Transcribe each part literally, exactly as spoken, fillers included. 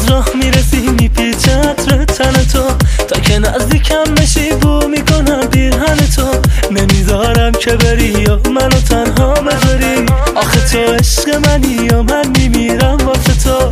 از راه میرسی میپیچه عطر تن تو، تا که نزدیکم نشی بو میکنم پیرهن تو. نمیذارم که بری یا منو تنها بذاری، آخه تو عشق منی یا من میمیرم واسه تو.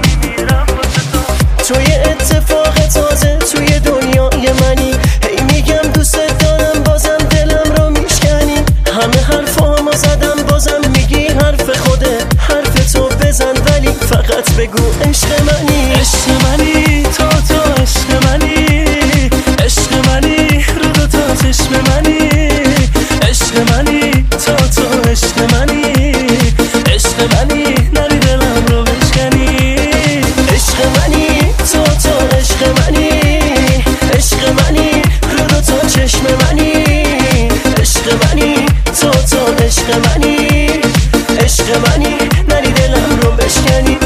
تو یه اتفاق تازه توی دنیای منی، هی میگم دوست دارم بازم دلم رو میشکنی. همه حرفامو زدم بازم میگی حرف خوده، حرف تو بزن ولی فقط بگو عشق منی. عشق منی تو تو عشق منی، عشق منی رو دو تا چشم منی. عشق منی تو تو عشق منی، عشق منی نری دلم رو بشکنی. عشق منی تو تو عشق منی، عشق منی رو دو تا چشم منی. عشق منی تو تو عشق منی، عشق منی نری دلم رو بشکنی.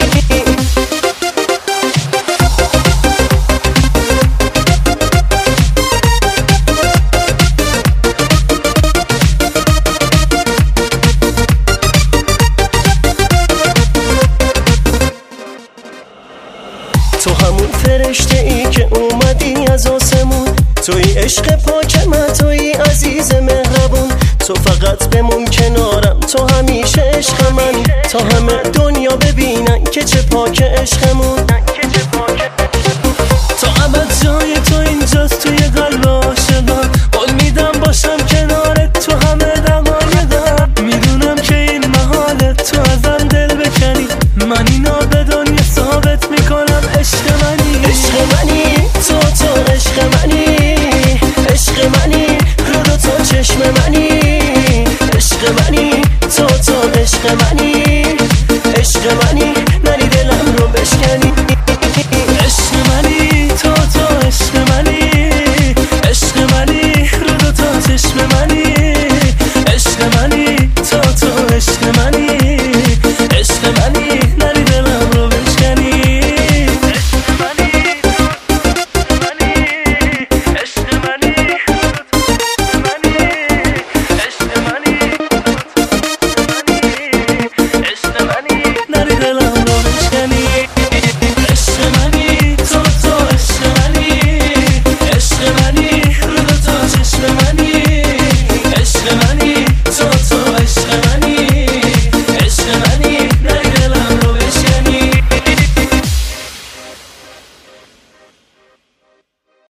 تو همون فرشته ای که اومدی از آسمون، توی عشق پاک من، توی عزیز مهربون. تو فقط بمون کنارم، تو همیشه عشق من، تا همه دنیا ببینن که چه پاک عشقمون. تا ابد جای تو اینجاست توی قلبم،